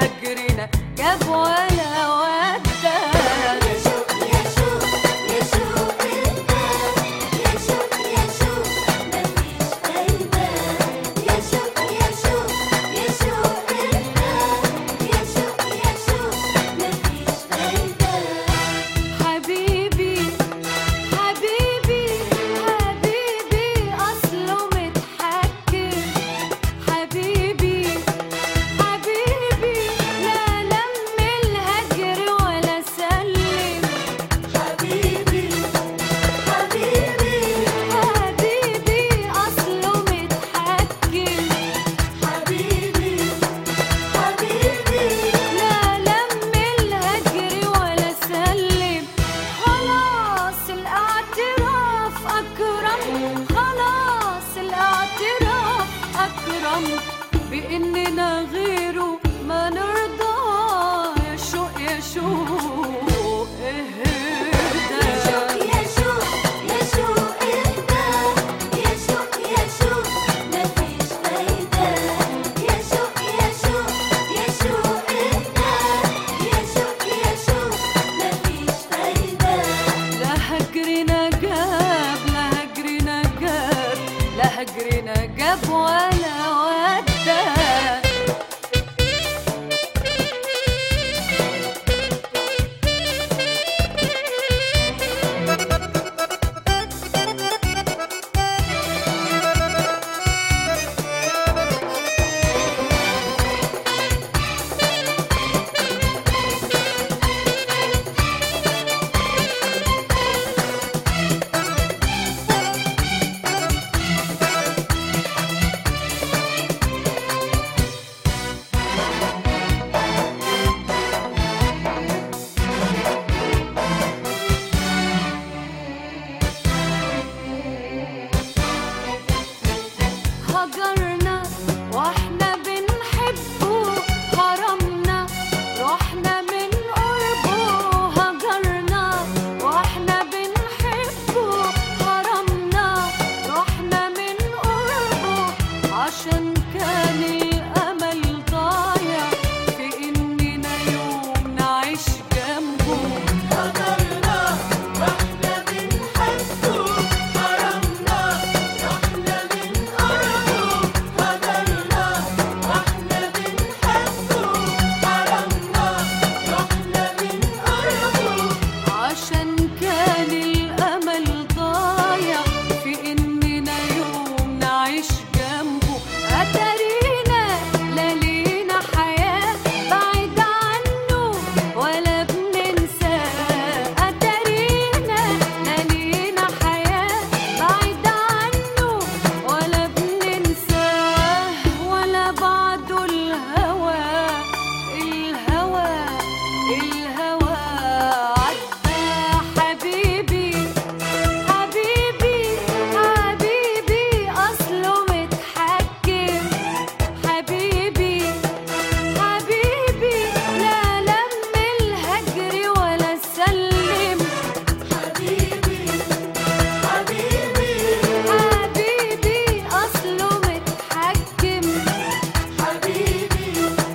هجرنا جاب ولا ودى. يا شوق يا شوق يا شوق يا شوق يا شوق مفيش فايدة. يا شوق يا شوق يا شوق يا شوق يا شوق مفيش فايدة. حبيبي حبيبي حبيبي أصله متحكم. حبيبي حبيبي لا لم الهجر ولا سلم. حبيبي حبيبي حبيبي أصله متحكم. حبيبي حبيبي لا لم الهجر ولا سلم. خلاص الاعتراف أكرم. خلاص الاعتراف أكرم بإننا غيره ما نرضى. يا شوق يا شوق اهدى. يا شوق يا شوق يا شوق اهدى. يا شوق يا شوق مفيش فايدة. يا شوق يا شوق يا شوق اهدى. يا شوق يا شوق مفيش فايدة. لا هجرنا جاب لا هجرنا جاب لا هجرنا جاب ولا ودى. هجرنا واحنا بنحبه. حرمنا رحنا من قربه. هجرنا واحنا بنحبه. حرمنا رحنا من قربه. عشان كان الأمل ضايع في إننا يوم نعيش جنبه. هجرنا واحنا بنحبه. حرمنا رحنا من قربه. هجرنا واحنا بنحبه. حرمنا رحنا من قربه. عشان كان الأمل ضايع في إننا يوم نعيش جنبه. أتارينا لا لينا حياة بعيد عنه ولا بننساه. أتارينا لا لينا حياة بعيد عنه ولا بننساه. ولا بعده الهوى الهوى الهوى عدى. حبيبي حبيبي حبيبي أصله متحكم. حبيبي حبيبي لا لم الهجر ولا سلم. حبيبي حبيبي حبيبي أصله متحكم. حبيبي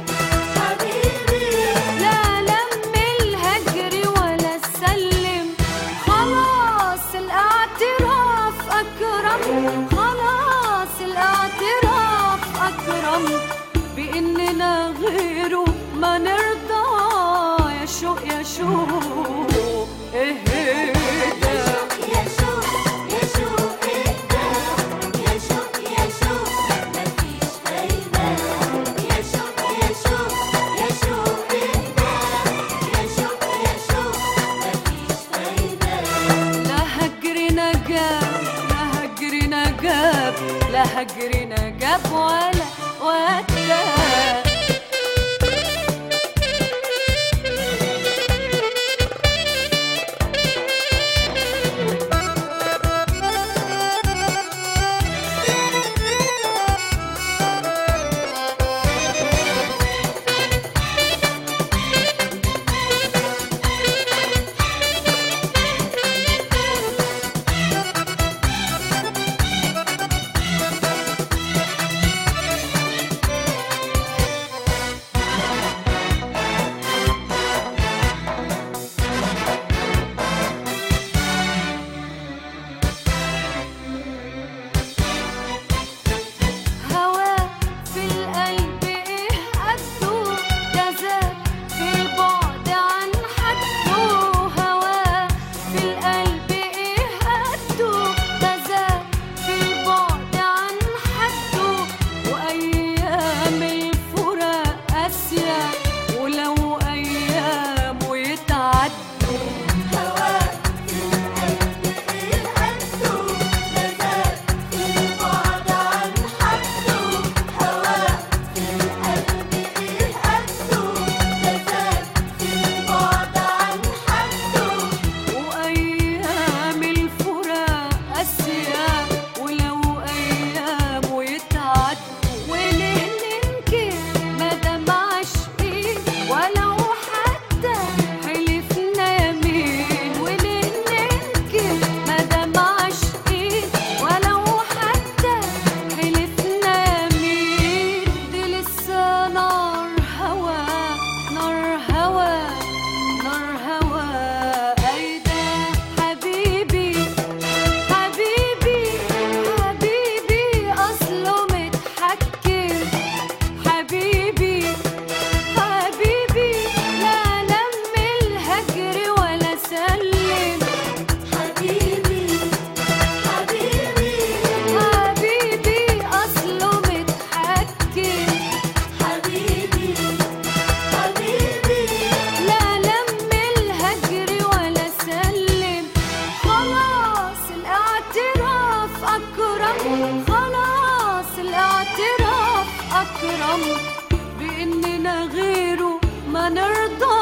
حبيبي لا لم الهجر ولا سلم. خلاص الاعتراف أكرم. خلاص الاعتراف أكرم بإننا غيره ما نرضى. يا شوق يا شوق اهدى. يا شوق يا شوق يا شوق اهدى. يا شوق يا شوق مفيش فايدة. يا شوق يا شوق يا شوق اهدى. يا شوق يا شوق مفيش فايدة. لا هجرنا جاب لا هجرنا جاب لا هجرنا جاب ولا ودى. هنرضى